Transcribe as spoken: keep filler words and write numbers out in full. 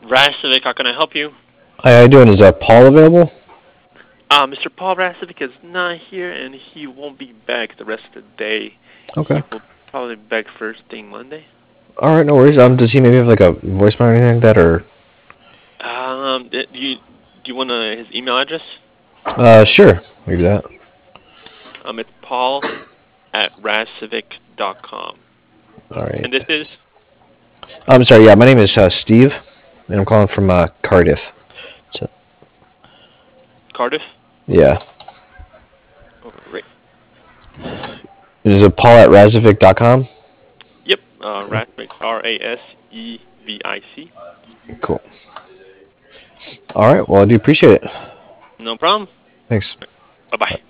Rastovic, how can I help you? Hi, how you doing? Is uh, Paul available? Uh, Mister Paul Rastovic is not here, and he won't be back the rest of the day. Okay. He will probably be back first thing Monday. All right, no worries. Um, does he maybe have like a voicemail or anything like that, or? Um, do you do you want uh, his email address? Uh, sure. Maybe that. Um, it's Paul at rastovic dot com. All right. And this is I'm sorry. Yeah, my name is uh, Steve, and I'm calling from uh, Cardiff. So, Cardiff. yeah. Oh, right. Is it Paul at razovic dot com? Yep. Uh, Rastovic, R A S E V I C. Cool. All right. Well, I do appreciate it. No problem. Thanks. Bye bye.